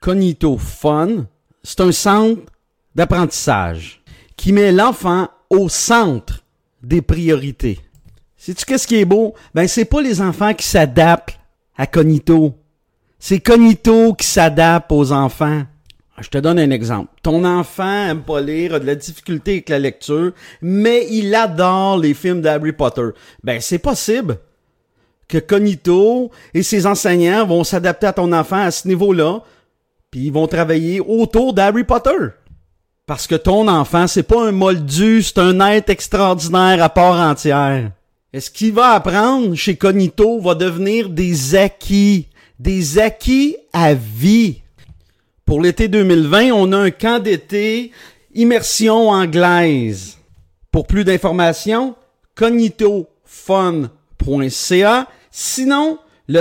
Cognito Fun, c'est un centre d'apprentissage qui met l'enfant au centre des priorités. Sais-tu qu'est-ce qui est beau? Ben, c'est pas les enfants qui s'adaptent à Cognito. C'est Cognito qui s'adapte aux enfants. Je te donne un exemple. Ton enfant aime pas lire, a de la difficulté avec la lecture, mais il adore les films d'Harry Potter. Ben, c'est possible que Cognito et ses enseignants vont s'adapter à ton enfant à ce niveau-là, puis ils vont travailler autour d'Harry Potter. Parce que ton enfant, c'est pas un moldu, c'est un être extraordinaire à part entière. Et ce qu'il va apprendre chez Cognito va devenir des acquis à vie. Pour l'été 2020, on a un camp d'été immersion anglaise. Pour plus d'informations, cognitofun.ca. Sinon, le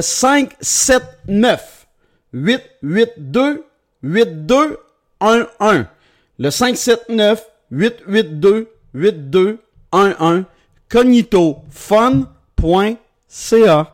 579-882-8211. Le 579-882-8211. cognitofun.ca.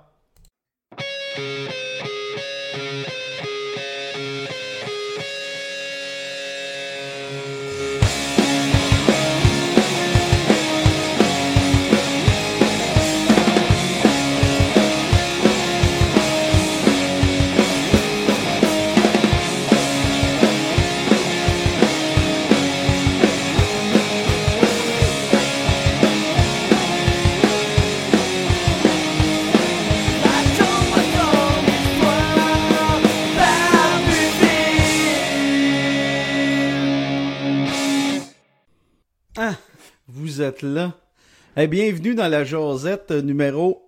Vous êtes là. Bienvenue dans la Josette numéro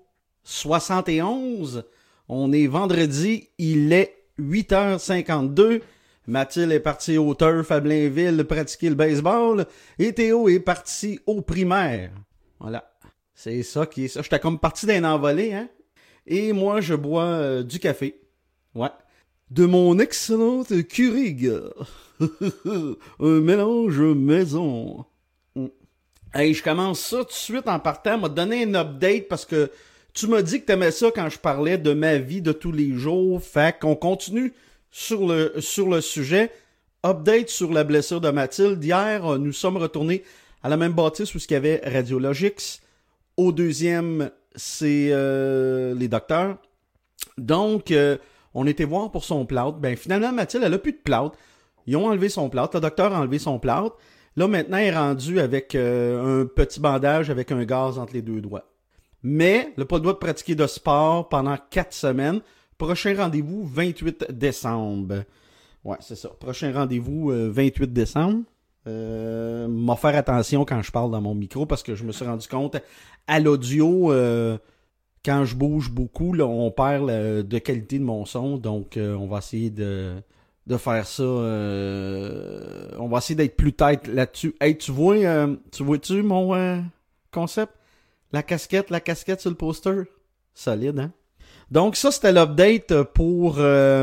71. On est vendredi, il est 8h52. Mathilde est partie au turf à Blainville pratiquer le baseball. Et Théo est parti au primaire. Voilà. C'est ça qui est ça. J'étais comme parti d'un envolé, hein. Et moi, je bois du café. Ouais. De mon excellente Keurig. Un mélange maison. Hey, je commence ça tout de suite en partant. M'a donné un update parce que tu m'as dit que t'aimais ça quand je parlais de ma vie de tous les jours. Fait qu'on continue sur le sujet. Update sur la blessure de Mathilde. Hier, nous sommes retournés à la même bâtisse où il y avait Radiologix. Au deuxième, c'est les docteurs. Donc, on était voir pour son plâtre. Ben, finalement, Mathilde, elle a plus de plâtre. Ils ont enlevé son plâtre. Le docteur a enlevé son plâtre. Là, maintenant, elle est rendue avec un petit bandage avec un gaz entre les deux doigts. Mais, elle n'a pas le droit de pratiquer de sport pendant 4 semaines. Prochain rendez-vous, 28 décembre. Ouais, c'est ça. Prochain rendez-vous, 28 décembre. M'a faire attention quand je parle dans mon micro parce que je me suis rendu compte à l'audio, quand je bouge beaucoup, là, on perd de qualité de mon son. Donc, on va essayer de faire ça. On va essayer d'être plus tête là-dessus. Hey, tu vois-tu mon concept? La casquette sur le poster. Solide, hein? Donc, ça, c'était l'update pour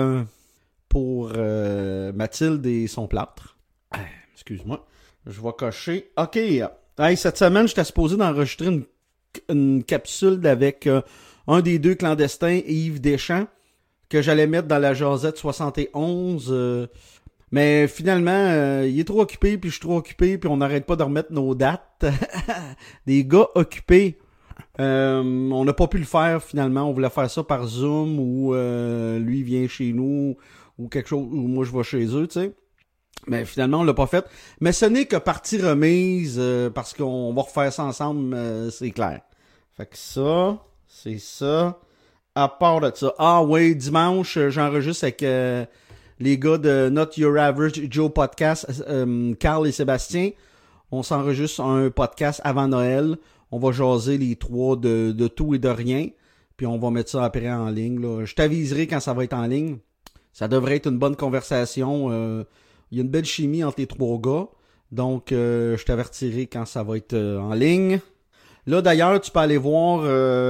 Mathilde et son plâtre. Excuse-moi. Je vais cocher. OK. Hey, cette semaine, j'étais supposé d'enregistrer une capsule avec un des deux clandestins, Yves Deschamps, que j'allais mettre dans la Josette 71. Mais finalement, il est trop occupé, puis je suis trop occupé, puis on n'arrête pas de remettre nos dates. Des gars occupés. On n'a pas pu le faire finalement. On voulait faire ça par Zoom, ou lui vient chez nous, ou quelque chose, ou moi je vais chez eux, tu sais. Mais finalement, on l'a pas fait. Mais ce n'est que partie remise, parce qu'on va refaire ça ensemble, c'est clair. Fait que ça, c'est ça. À part de ça. Ah oui, dimanche, j'enregistre avec les gars de Not Your Average Joe Podcast, Carl et Sébastien. On s'enregistre un podcast avant Noël. On va jaser les trois de tout et de rien. Puis on va mettre ça après en ligne, là. Je t'aviserai quand ça va être en ligne. Ça devrait être une bonne conversation. Il y a une belle chimie entre les trois gars. Donc, je t'avertirai quand ça va être en ligne. Là, d'ailleurs, tu peux aller voir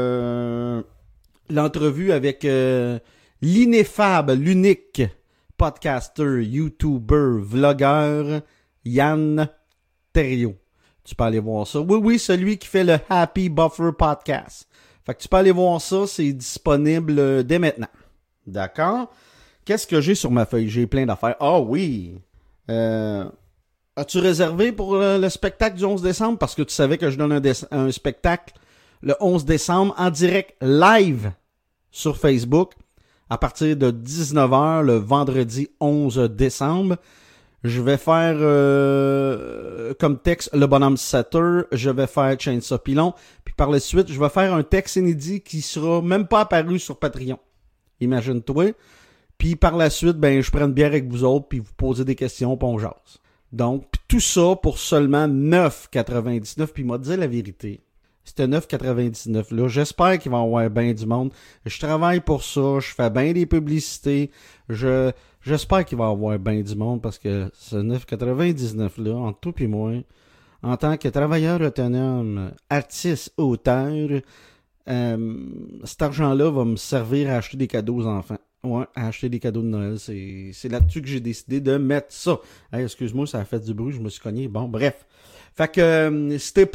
l'entrevue avec l'ineffable, l'unique podcaster, YouTuber, vlogueur, Yann Terriot. Tu peux aller voir ça. Oui, celui qui fait le Happy Buffer Podcast. Fait que tu peux aller voir ça, c'est disponible dès maintenant. D'accord? Qu'est-ce que j'ai sur ma feuille? J'ai plein d'affaires. Ah oui! As-tu réservé pour le spectacle du 11 décembre? Parce que tu savais que je donne un spectacle le 11 décembre en direct live sur Facebook à partir de 19h le vendredi 11 décembre. Je vais faire comme texte le bonhomme Setter, je vais faire Chainsaw Pilon, puis par la suite, je vais faire un texte inédit qui sera même pas apparu sur Patreon. Imagine-toi. Puis par la suite, ben je prends une bière avec vous autres, puis vous posez des questions, puis on jase. Donc, tout ça pour seulement 9,99. Puis m'a dit la vérité. C'était 9,99 là. J'espère qu'il va y avoir bien du monde. Je travaille pour ça. Je fais bien des publicités. J'espère qu'il va y avoir bien du monde parce que ce 9,99 là, entre toi et moi, en tant que travailleur autonome, artiste, auteur, cet argent-là va me servir à acheter des cadeaux aux enfants. Ouais, à acheter des cadeaux de Noël. C'est là-dessus que j'ai décidé de mettre ça. Hey, excuse-moi, ça a fait du bruit, je me suis cogné. Bon, bref. Fait que si t'as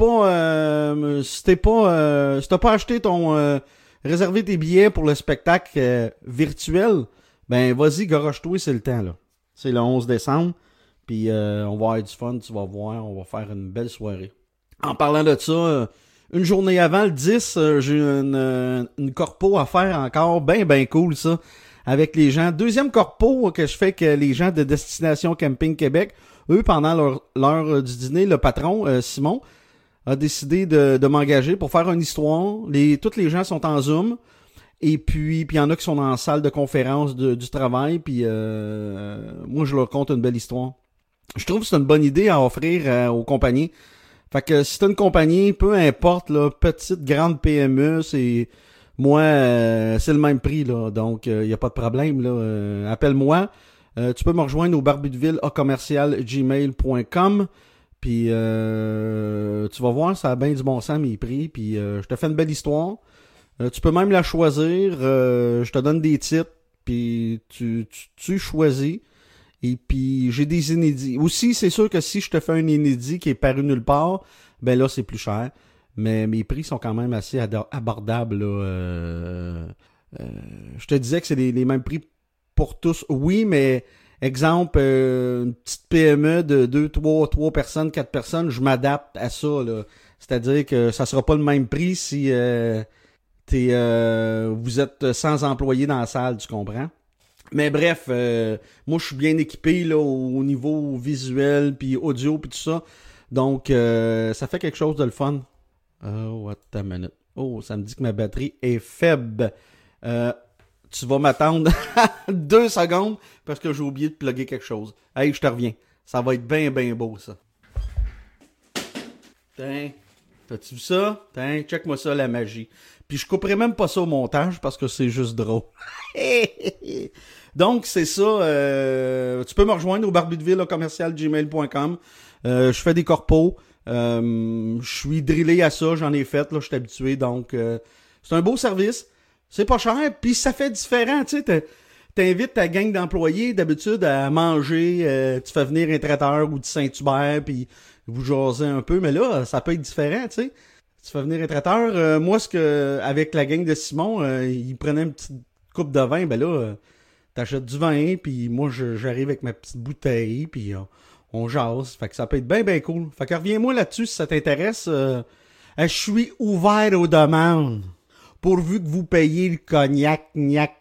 pas acheté réservé tes billets pour le spectacle virtuel, ben vas-y, garoche-toi, c'est le temps là. C'est le 11 décembre. Puis on va avoir du fun, tu vas voir, on va faire une belle soirée. En parlant de ça, une journée avant, le 10, j'ai une corpo à faire encore, ben cool ça, avec les gens. Deuxième corpo que je fais avec les gens de Destination Camping Québec. Eux, pendant l'heure du dîner, le patron, Simon, a décidé de m'engager pour faire une histoire. Tous les gens sont en Zoom. Et puis il y en a qui sont dans la salle de conférence du travail. Puis moi, je leur conte une belle histoire. Je trouve que c'est une bonne idée à offrir aux compagnies. Fait que si t'as une compagnie, peu importe, là, petite, grande PME, c'est le même prix, là. Donc, y a pas de problème, là. Appelle-moi. Tu peux me rejoindre au barbudeville@gmail.com. Puis tu vas voir, ça a bien du bon sens mes prix. Puis je te fais une belle histoire. Tu peux même la choisir. Je te donne des titres. Puis tu choisis. Et puis j'ai des inédits. Aussi, c'est sûr que si je te fais un inédit qui est paru nulle part, ben là, c'est plus cher. Mais mes prix sont quand même assez abordables, là. Je te disais que c'est les mêmes prix pour tous. Oui, mais exemple, une petite PME de 2, 3 personnes, 4 personnes, je m'adapte à ça, là. C'est-à-dire que ça sera pas le même prix si vous êtes sans employés dans la salle, tu comprends? Mais bref, moi je suis bien équipé là au niveau visuel puis audio puis tout ça. Donc ça fait quelque chose de le fun. Oh, attends une minute. Oh, ça me dit que ma batterie est faible. Tu vas m'attendre 2 secondes parce que j'ai oublié de plugger quelque chose. Hey, je te reviens. Ça va être bien beau ça. Tiens, t'as-tu vu ça? Tiens, check-moi ça la magie. Puis je couperai même pas ça au montage parce que c'est juste drôle. Donc, c'est ça. Tu peux me rejoindre au barbudeville@gmail.com. Je fais des corpos. Je suis drillé à ça. J'en ai fait. Là, je suis habitué. Donc, c'est un beau service. C'est pas cher. Puis ça fait différent. Tu sais, t'invites ta gang d'employés d'habitude à manger. Tu fais venir un traiteur ou du Saint-Hubert. Puis vous jasez un peu. Mais là, ça peut être différent. Tu sais. Tu fais venir un traiteur. Moi, avec la gang de Simon, il prenait une petite coupe de vin. Ben là, t'achètes du vin, puis moi, j'arrive avec ma petite bouteille, puis on jase. Fait que ça peut être bien cool. Fait que reviens-moi là-dessus si ça t'intéresse. Je suis ouvert aux demandes. Pourvu que vous payiez le cognac, gnac.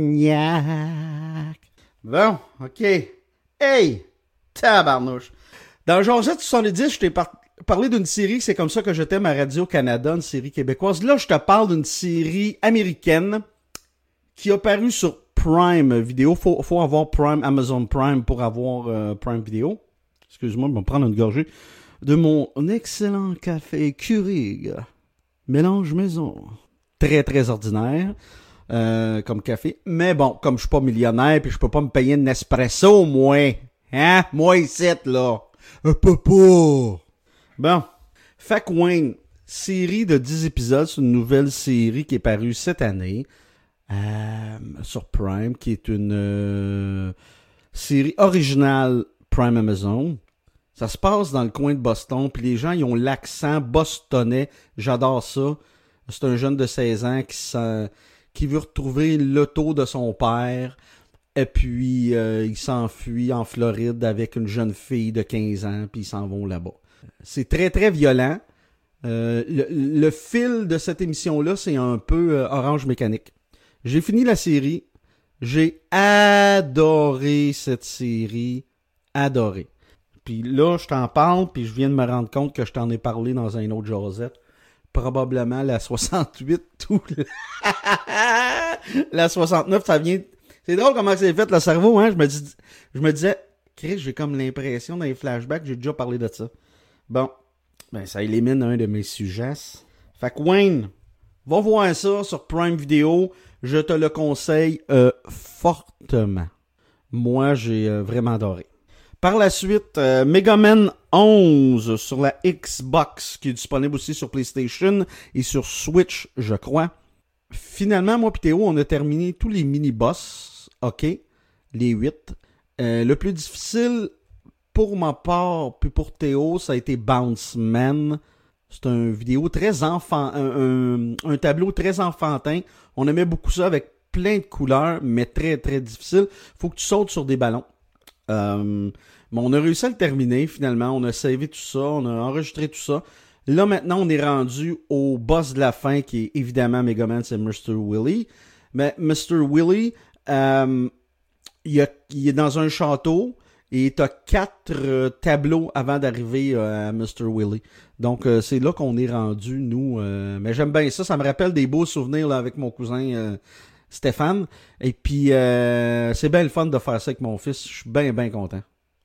Bon, OK. Hey! Tabarnouche. Dans Josette 70, je t'ai parlé d'une série, c'est comme ça que je t'aime à Radio-Canada, une série québécoise. Là, je te parle d'une série américaine qui a paru sur Prime Vidéo. Faut avoir Prime, Amazon Prime pour avoir Prime Vidéo. Excuse-moi, je vais me prendre une gorgée de mon excellent café Keurig. Mélange maison. Très, très ordinaire comme café. Mais bon, comme je suis pas millionnaire puis je peux pas me payer un espresso, moi. Hein? Moi, ici, là. Papa! Bon. Fac Wayne, série de 10 épisodes. C'est une nouvelle série qui est parue cette année. Sur Prime, qui est une série originale Prime Amazon. Ça se passe dans le coin de Boston, puis les gens, ils ont l'accent bostonnais. J'adore ça. C'est un jeune de 16 ans qui veut retrouver l'auto de son père. Et puis, il s'enfuit en Floride avec une jeune fille de 15 ans, puis ils s'en vont là-bas. C'est très, très violent. Le fil de cette émission-là, c'est un peu Orange Mécanique. J'ai fini la série. J'ai adoré cette série. Adoré. Puis là, je t'en parle, puis je viens de me rendre compte que je t'en ai parlé dans un autre Josette. Probablement la 68 ou la 69, ça vient... C'est drôle comment c'est fait le cerveau, hein? Je me disais, Chris, j'ai comme l'impression dans les flashbacks, j'ai déjà parlé de ça. Bon, ben ça élimine un de mes sujets. Fait que Wayne, va voir ça sur Prime Video. Je te le conseille fortement. Moi, j'ai vraiment adoré. Par la suite, Mega Man 11 sur la Xbox, qui est disponible aussi sur PlayStation et sur Switch, je crois. Finalement, moi et Théo, on a terminé tous les mini-boss. OK, les 8. Le plus difficile, pour ma part, puis pour Théo, ça a été Bounce Man. C'est un vidéo très un tableau très enfantin. On aimait beaucoup ça avec plein de couleurs, mais très, très difficile. Faut que tu sautes sur des ballons. Mais on a réussi à le terminer finalement, on a savé tout ça, on a enregistré tout ça. Là maintenant on est rendu au boss de la fin qui est évidemment Mega Man, c'est Mr. Willy. Mais Mr. Willy, il est dans un château et t'as 4 tableaux avant d'arriver à Mr. Willy. Donc c'est là qu'on est rendu nous. Mais j'aime bien ça, ça me rappelle des beaux souvenirs là, avec mon cousin Stéphane. Et puis, c'est bien le fun de faire ça avec mon fils. Je suis bien, bien content.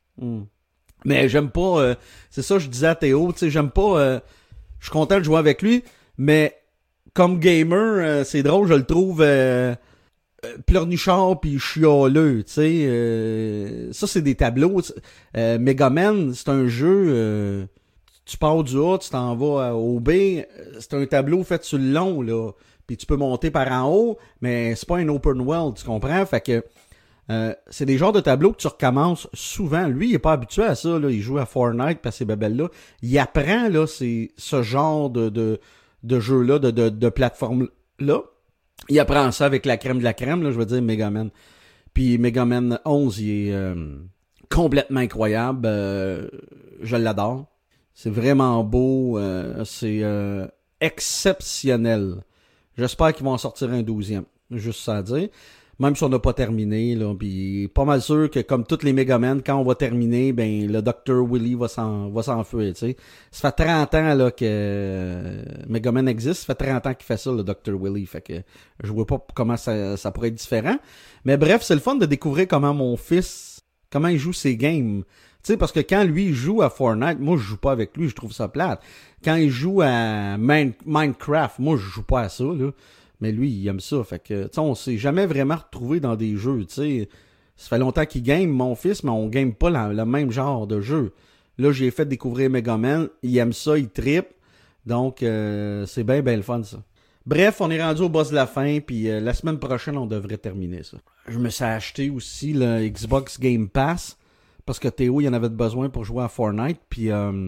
Mais j'aime pas... c'est ça que je disais à Théo. Tu sais, j'aime pas... je suis content de jouer avec lui. Mais comme gamer, c'est drôle, je le trouve pleurnichard puis chialeux. Tu sais, ça, c'est des tableaux. Mega Man, c'est un jeu... tu pars du A, tu t'en vas au B. C'est un tableau fait sur le long, là. Puis tu peux monter par en haut, mais c'est pas un open world, tu comprends? Fait que c'est des genres de tableaux que tu recommences souvent. Lui, il est pas habitué à ça, là. Il joue à Fortnite par ces babelles-là. Il apprend, là, ce genre de jeu-là, de plateforme-là. Il apprend ça avec la crème de la crème, là, je veux dire, Mega Man. Puis Mega Man 11, il est complètement incroyable. Je l'adore. C'est vraiment beau. C'est exceptionnel. J'espère qu'ils vont en sortir un 12e. Juste ça à dire. Même si on n'a pas terminé, là. Puis pas mal sûr que comme toutes les Mega Man, quand on va terminer, ben le Dr. Willy va s'enfuir, tu sais. Ça fait 30 ans là que Mega Man existe. Ça fait 30 ans qu'il fait ça, le Dr. Willy. Fait que je vois pas comment ça pourrait être différent. Mais bref, c'est le fun de découvrir comment mon fils, comment il joue ses games. Tu sais, parce que quand lui il joue à Fortnite, moi je joue pas avec lui, je trouve ça plate. Quand il joue à Minecraft, moi je joue pas à ça, là. Mais lui, il aime ça. Fait que, tu sais, on s'est jamais vraiment retrouvé dans des jeux, tu sais. Ça fait longtemps qu'il game, mon fils, mais on game pas le même genre de jeu. Là, j'ai fait découvrir Mega Man, il aime ça, il trippe. Donc, c'est bien, bien le fun, ça. Bref, on est rendu au boss de la fin, puis la semaine prochaine, on devrait terminer ça. Je me suis acheté aussi le Xbox Game Pass. Parce que Théo, il en avait besoin pour jouer à Fortnite. Puis,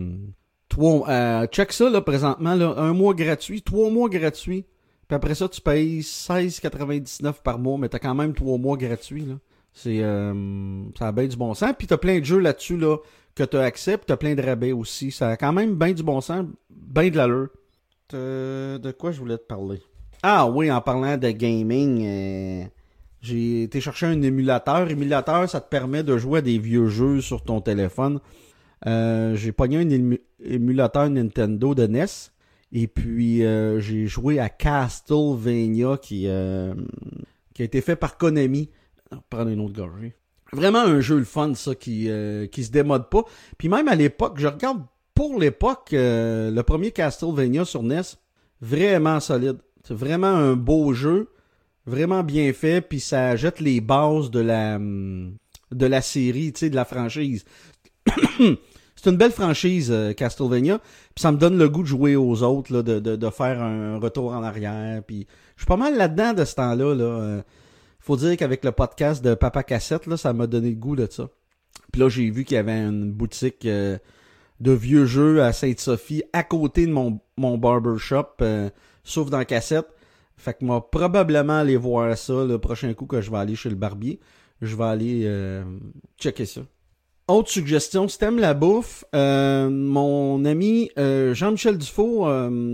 check ça, là, présentement, là, 1 mois gratuit, 3 mois gratuits. Puis après ça, tu payes 16,99 par mois, mais t'as quand même 3 mois gratuits, là. C'est, ça a bien du bon sens. Puis t'as plein de jeux là-dessus, là, que t'as accès, puis t'as plein de rabais aussi. Ça a quand même bien du bon sens, bien de l'allure. De quoi je voulais te parler? Ah oui, en parlant de gaming, j'ai été chercher un émulateur. Émulateur, ça te permet de jouer à des vieux jeux sur ton téléphone. J'ai pogné un émulateur Nintendo de NES. Et puis, j'ai joué à Castlevania qui a été fait par Konami. On va prendre une autre gorgée. Vraiment un jeu le fun, ça, qui se démode pas. Puis même à l'époque, je regarde pour l'époque, le premier Castlevania sur NES, vraiment solide. C'est vraiment un beau jeu. Vraiment bien fait, puis ça jette les bases de la série, tu sais, de la franchise. C'est une belle franchise, Castlevania, puis ça me donne le goût de jouer aux autres, là, de faire un retour en arrière, puis je suis pas mal là-dedans de ce temps-là, là. Faut dire qu'avec le podcast de Papa Cassette, là, ça m'a donné le goût de ça. Puis là, j'ai vu qu'il y avait une boutique de vieux jeux à Sainte-Sophie, à côté de mon barbershop, sauf dans Cassette. Fait que moi, probablement aller voir ça le prochain coup que je vais aller chez le barbier. je vais aller checker ça. Autre suggestion, si t'aimes la bouffe, mon ami Jean-Michel Dufault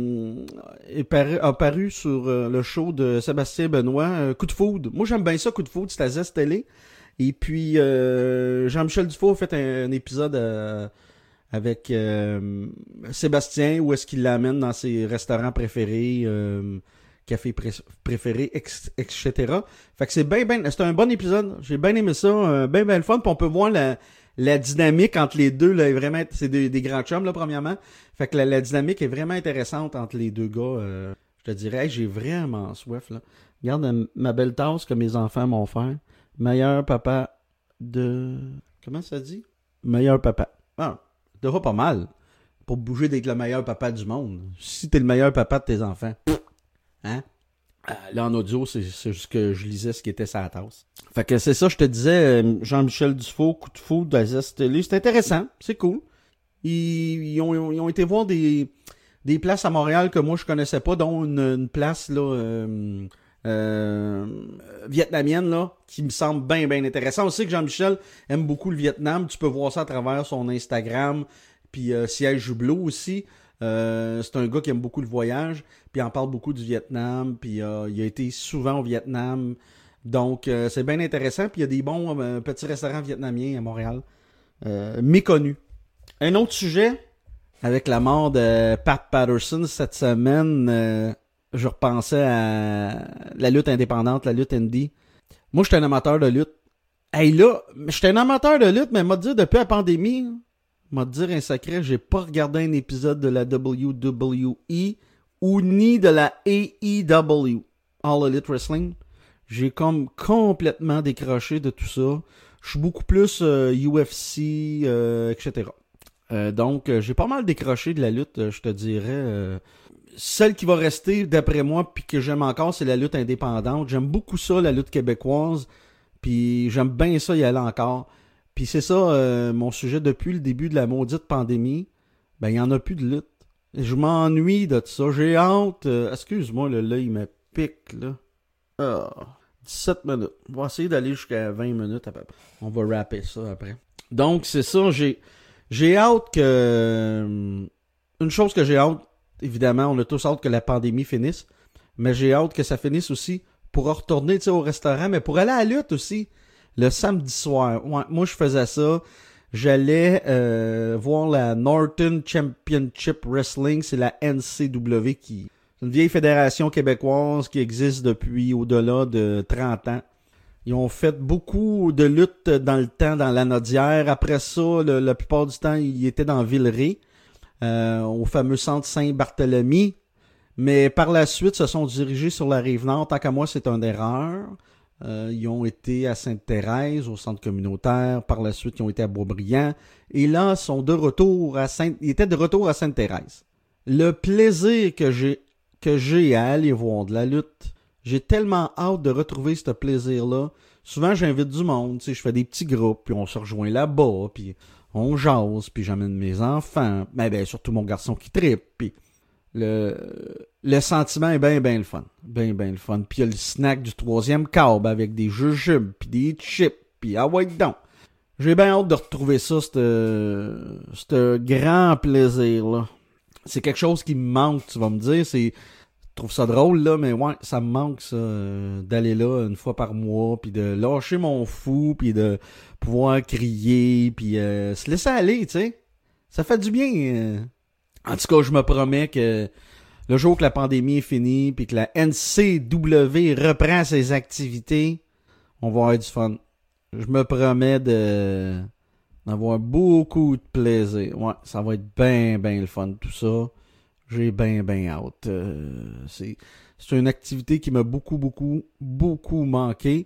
a paru sur le show de Sébastien Benoît, Coup de foudre. Moi, j'aime bien ça, Coup de foudre, c'est à Zest Télé. Et puis, Jean-Michel Dufault a fait un épisode avec Sébastien où est-ce qu'il l'amène dans ses restaurants préférés, cafés préférés, etc. Fait que c'est un bon épisode. J'ai bien aimé ça, bien le fun. Puis on peut voir la dynamique entre les deux, là, est vraiment, c'est des grands chums, là, premièrement. Fait que la dynamique est vraiment intéressante entre les deux gars. Je te dirais, hey, j'ai vraiment soif, là. Regarde ma belle tasse que mes enfants m'ont fait. Meilleur papa de... Comment ça dit? Meilleur papa. Ah, ça va pas mal. Pour bouger d'être le meilleur papa du monde. Si t'es le meilleur papa de tes enfants. Hein? Là, en audio, c'est juste que je lisais ce qui était sa tasse. Fait que c'est ça, je te disais, Jean-Michel Dufault, Coup de foudre d'Azest Télé, c'est intéressant, c'est cool. Ils ont été voir des places à Montréal que moi je connaissais pas, dont une place là vietnamienne là, qui me semble bien intéressant. On sait que Jean-Michel aime beaucoup le Vietnam, tu peux voir ça à travers son Instagram, puis Siège Bleu aussi. C'est un gars qui aime beaucoup le voyage, puis il en parle beaucoup du Vietnam, puis il a été souvent au Vietnam, donc c'est bien intéressant, puis il y a des bons petits restaurants vietnamiens à Montréal, méconnus. Un autre sujet, avec la mort de Pat Patterson cette semaine, je repensais à la lutte indépendante, la lutte indie. Moi, j'étais un amateur de lutte. Hey là, j'étais un amateur de lutte, mais m'a dit depuis la pandémie, m'a dire un secret, j'ai pas regardé un épisode de la WWE ou ni de la AEW, All Elite Wrestling. J'ai comme complètement décroché de tout ça. Je suis beaucoup plus UFC, etc. Donc, j'ai pas mal décroché de la lutte, je te dirais. Celle qui va rester, d'après moi, puis que j'aime encore, c'est la lutte indépendante. J'aime beaucoup ça, la lutte québécoise. Puis j'aime bien ça y aller encore. Puis c'est ça, mon sujet depuis le début de la maudite pandémie. Ben, il n'y en a plus de lutte. Je m'ennuie de ça. J'ai hâte. Excuse-moi, là, il me pique, là. 17 minutes. On va essayer d'aller jusqu'à 20 minutes à peu près. On va rapper ça après. Donc, c'est ça. J'ai hâte que... Une chose que j'ai hâte, évidemment, on a tous hâte que la pandémie finisse. Mais j'ai hâte que ça finisse aussi pour retourner au restaurant, mais pour aller à la lutte aussi. Le samedi soir. Ouais, moi, je faisais ça. J'allais voir la Norton Championship Wrestling. C'est la NCW qui... C'est une vieille fédération québécoise qui existe depuis au-delà de 30 ans. Ils ont fait beaucoup de luttes dans le temps dans la Nodière. Après ça, la plupart du temps, ils étaient dans Villeray, au fameux centre Saint-Barthélemy. Mais par la suite, se sont dirigés sur la Rive-Nord. Tant qu'à moi, c'est une erreur. Ils ont été à Sainte-Thérèse, au centre communautaire. Par la suite, ils ont été à Boisbriand. Et là, ils étaient de retour à Sainte-Thérèse. Le plaisir que j'ai à aller voir de la lutte, j'ai tellement hâte de retrouver ce plaisir-là. Souvent, j'invite du monde, je fais des petits groupes, puis on se rejoint là-bas, puis on jase, puis j'amène mes enfants, mais ben, surtout mon garçon qui trippe, puis le sentiment est bien le fun. Bien le fun. Puis il y a le snack du 3e câble avec des jujubes, puis des chips, puis ah ouais donc. J'ai bien hâte de retrouver ça, ce grand plaisir-là. C'est quelque chose qui me manque, tu vas me dire. Je trouve ça drôle, là, mais ouais, ça me manque, ça, d'aller là une fois par mois, puis de lâcher mon fou, puis de pouvoir crier, puis se laisser aller, tu sais. Ça fait du bien. En tout cas, je me promets que le jour que la pandémie est finie, puis que la NCW reprend ses activités, on va avoir du fun. Je me promets d'avoir beaucoup de plaisir. Ouais, ça va être bien le fun, tout ça. J'ai bien hâte. C'est une activité qui m'a beaucoup manqué.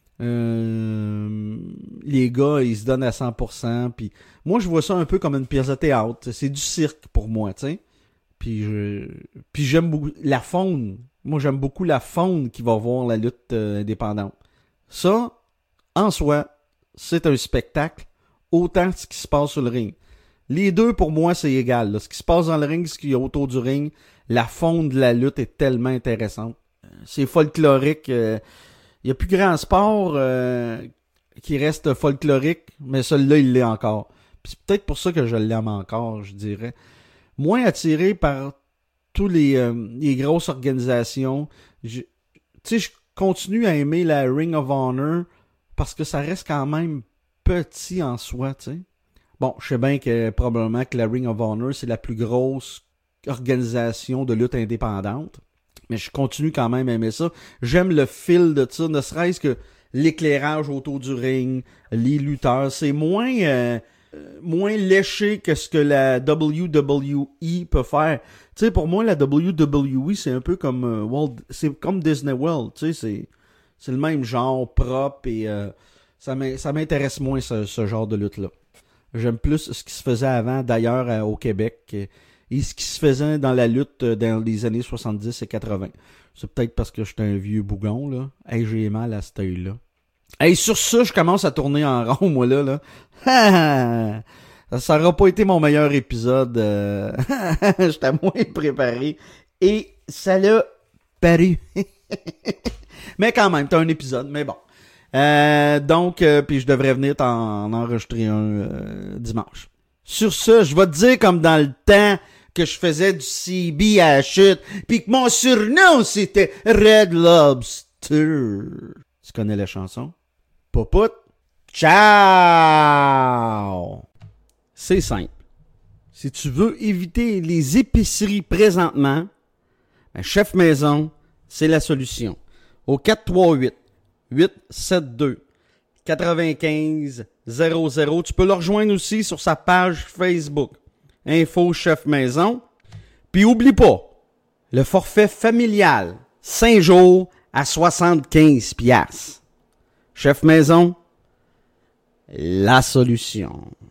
Les gars, ils se donnent à 100%. Puis moi, je vois ça un peu comme une pièce de théâtre. C'est du cirque pour moi, tu sais. Puis j'aime beaucoup la faune. Moi, j'aime beaucoup la faune qui va voir la lutte indépendante. Ça, en soi, c'est un spectacle, autant ce qui se passe sur le ring. Les deux, pour moi, c'est égal. Là. Ce qui se passe dans le ring, ce qu'il y a autour du ring, la faune de la lutte est tellement intéressante. C'est folklorique. Il y a plus grand sport qui reste folklorique, mais celui-là, il l'est encore. Puis c'est peut-être pour ça que je l'aime encore, je dirais. Moins attiré par tous les grosses organisations. Tu sais, je continue à aimer la Ring of Honor parce que ça reste quand même petit en soi, tu sais. Bon, je sais bien que probablement que la Ring of Honor, c'est la plus grosse organisation de lutte indépendante. Mais je continue quand même à aimer ça. J'aime le fil de ça, ne serait-ce que l'éclairage autour du ring, les lutteurs. C'est moins léché que ce que la WWE peut faire. Tu sais, pour moi, la WWE, c'est un peu comme c'est comme Disney World. Tu sais, c'est le même genre propre et ça m'intéresse moins ce genre de lutte-là. J'aime plus ce qui se faisait avant, d'ailleurs, au Québec, et ce qui se faisait dans la lutte dans les années 70 et 80. C'est peut-être parce que j'étais un vieux bougon, là. Hey, j'ai mal à cet œil-là. Hey, sur ça, je commence à tourner en rond, moi, là. Ça n'aura pas été mon meilleur épisode. J'étais moins préparé. Et ça l'a paru. Mais quand même, t'as un épisode, mais bon. Donc, puis je devrais venir t'en enregistrer un dimanche. Sur ça, je vais te dire comme dans le temps que je faisais du CB à la chute, puis que mon surnom c'était Red Lobster. Tu connais la chanson? Popout. Ciao! C'est simple. Si tu veux éviter les épiceries présentement, ben, Chef Maison, c'est la solution. Au 438-872-9500. Tu peux le rejoindre aussi sur sa page Facebook. Info Chef Maison. Puis oublie pas, le forfait familial, 5 jours à 75$. Chef Maison, la solution.